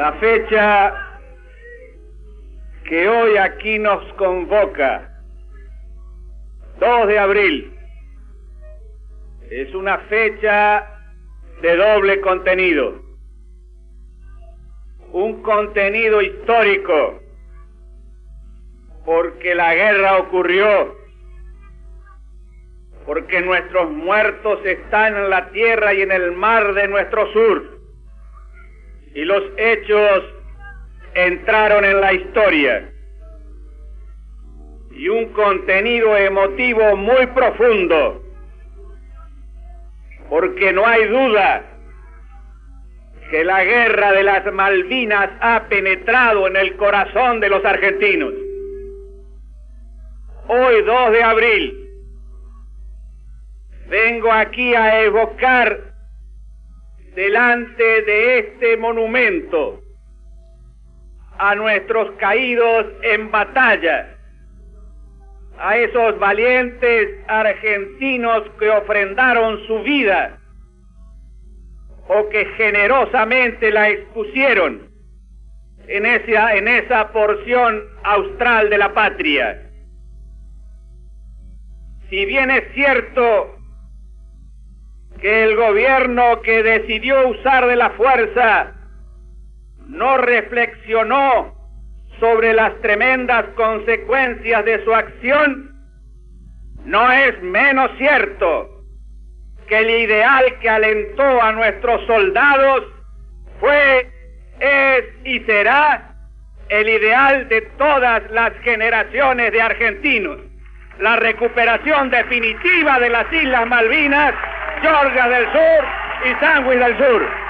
La fecha que hoy aquí nos convoca, 2 de abril, es una fecha de doble contenido. Un contenido histórico, porque la guerra ocurrió, porque nuestros muertos están en la tierra y en el mar de nuestro sur, y los hechos entraron en la historia. Y un contenido emotivo muy profundo, porque no hay duda que la guerra de las Malvinas ha penetrado en el corazón de los argentinos. Hoy, 2 de abril, vengo aquí a evocar delante de este monumento a nuestros caídos en batalla, a esos valientes argentinos que ofrendaron su vida o que generosamente la expusieron en esa porción austral de la patria. Si bien es cierto que el gobierno que decidió usar de la fuerza no reflexionó sobre las tremendas consecuencias de su acción, no es menos cierto que el ideal que alentó a nuestros soldados fue, es y será el ideal de todas las generaciones de argentinos: la recuperación definitiva de las Islas Malvinas, Georgia del Sur y Sandwich del Sur.